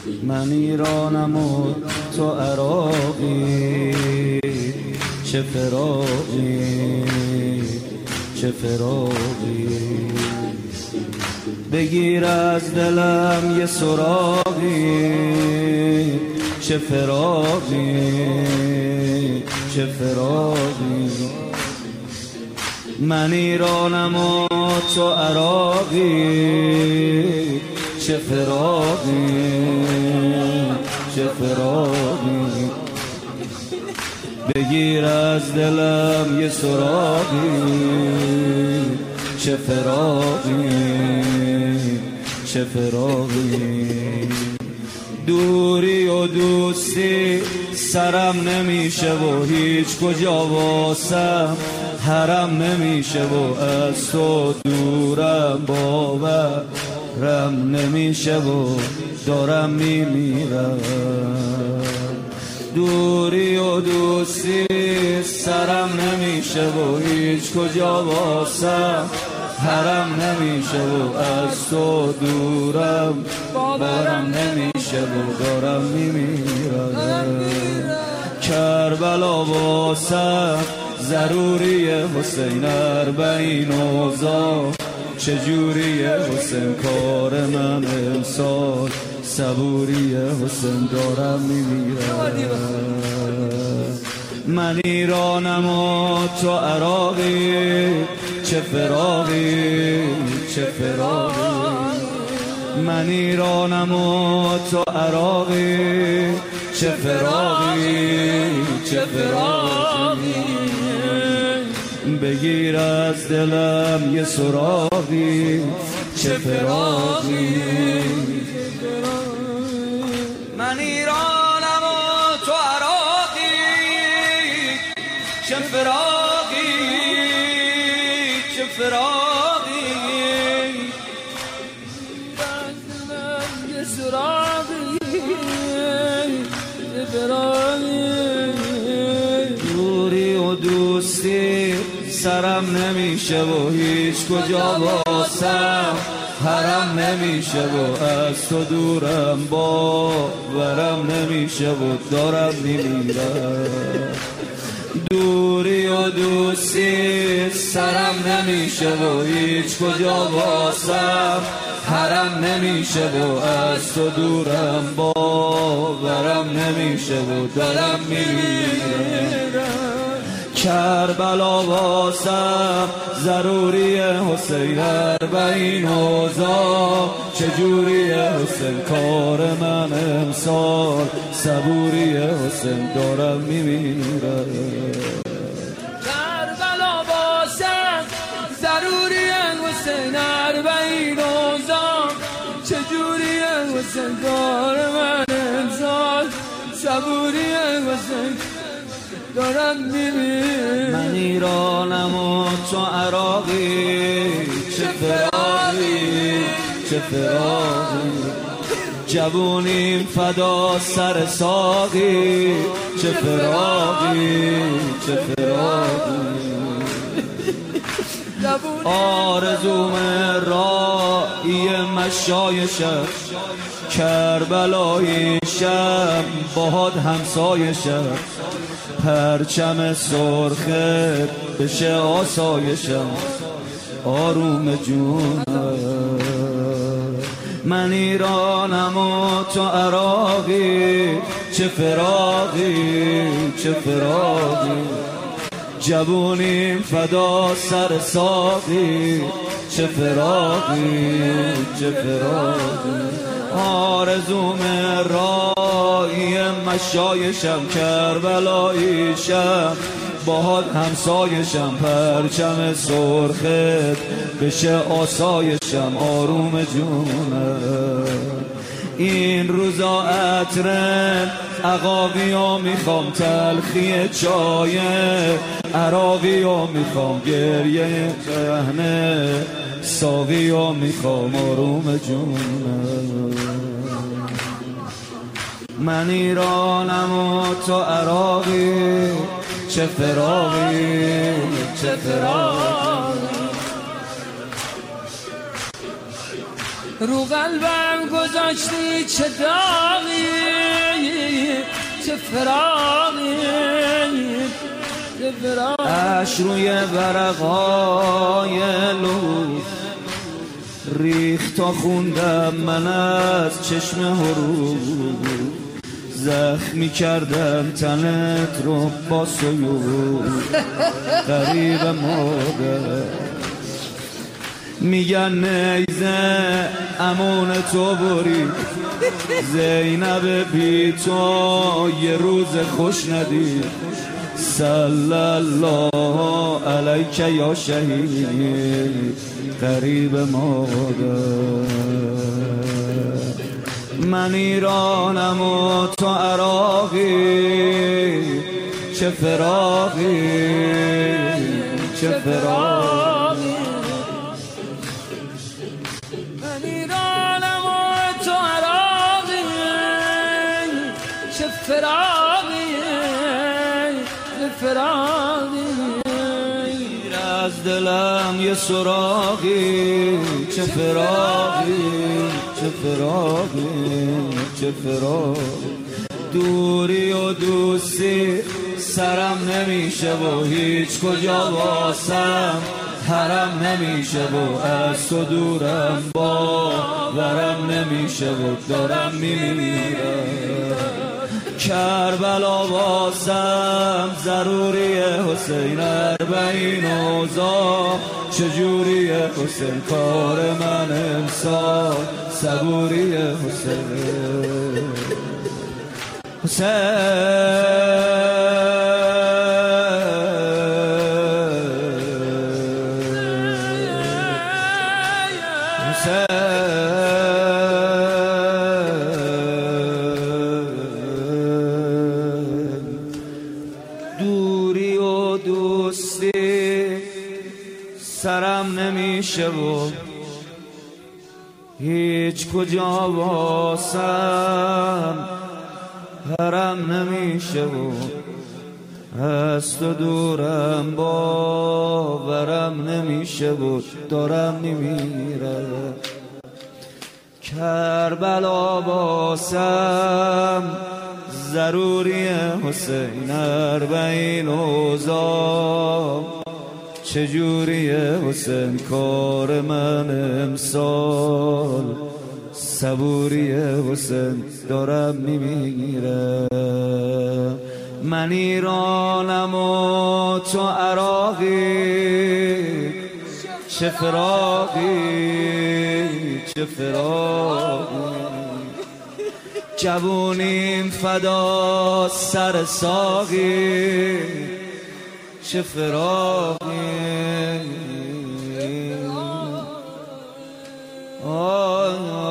من ایرانم و تو عراقی، چه فراقی چه فراقی. بگیر از دلم یه سراغی، چه فراقی چه فراقی. من ایرانم و تو عراقی، چه فراقی چه فراقی. بگیر از دلم یه سراغی، چه فراقی چه فراقی. دوری و دوستی سرم نمیشه و هیچ کجا واسم حرم نمیشه و از تو دورم باورم نمیشه و دارم میمیرم. دوری و دوستی سرم نمیشه و هیچ کجا واسم حرم نمیشه و از تو دورم باورم نمیشه و دارم میمیرم. کربلا واسم ضروریه حسین، اربعین اوضاع چجوریه حسین، کار من امسال صبوریه حسین، دارم میمیرم. من ایرانم و تو عراقی، چه فراقی چه فراقی. من ایرانم و تو عراقی، چه فراقی چه فراقی. بگیر از دلم یه سراغی، چه فراقی. من ایرانم و تو عراقی، چه فراقی چه فراقی. یه سراغی چه فراقی. دوری و دوستی سرم نمیشه و هیچ کجا واسم حرم نمیشه و از تو دورم باورم نمیشه و دارم میمیرم. دوری و دوستی سرم نمیشه و هیچ کجا واسم حرم نمیشه و از تو دورم باورم نمیشه و دارم میمیرم. کربلا واسم ضروریه حسین، اربعین اوضاع چجوریه حسین، کار من امسال صبوریه حسین، دارم میمیرم. کربلا واسم ضروریه حسین، اربعین اوضاع چجوریه حسین، کار من امسال صبوریه حسین، دارم میمیرم. من ایرانم و تو عراقی، چه فراقی چه فراقی. جوونیم فدا سر ساقی، چه فراقی چه فراقی. آرزوم رایی مشایشم، کربلایی شم باهات همسایشم، پرچم سرخت بشه آسایشم آروم جونم. من ایرانم و تو عراقی، چه فراقی چه فراقی. جوونیم فدا سر ساقی، چه فراقی چه فراقی. آرزوم رایی مشایشم، کربلاییشم باهات همسایشم، پرچم سرخت بشه آسایشم آروم جونم. این روزا عطرن عقاقی ها میخوام، تلخی چای عراقی ها میخوام، گریه قهنه ساقی ها میخوام آروم جونم. من ایرانم و تو عراقی، چه فراقی چه فراقی. رو قلبم گذاشتی چه داغی، فراقی چه فراقی اش روی ورقای لوح ریخت تا خوندم من از چشم حروف زخمی کردم تنت رو با سیوف غریب مادر میگن نیزه امون تو برید زینب بی تو یه روز خوش ندید صلی الله علیک یا شهید غریب مادر من ایرانم و تو عراقی چه فراقی چه فراقی من ایرانم و تو عراقی چه فراقی چه فراقی از دلم یه سراغی چه فراقی چه فراقی چه فراقی دوری و دوستی سرم نمیشه و هیچ کجا واسم حرم نمیشه و از تو دورم باورم نمیشه و دارم میمیرم کربلا واسم ضروریه حسین اربعین اوضاع چجوریه حسین کار من امسال صبوریه حسین دوری و دوستی سرم نمیشه و هیچ کجا واسم حرم نمیشه و از تو دورم باورم نمیشه و دارم میمیرم کربلا واسم ضروریه حسین اربعین اوضاع چجوریه حسین کار من امسال صبوریه حسین دارم میمیرم من ایرانم و تو عراقی چه فراقی چه فراقی جوونیم فدا سر ساقی چه فراقی آه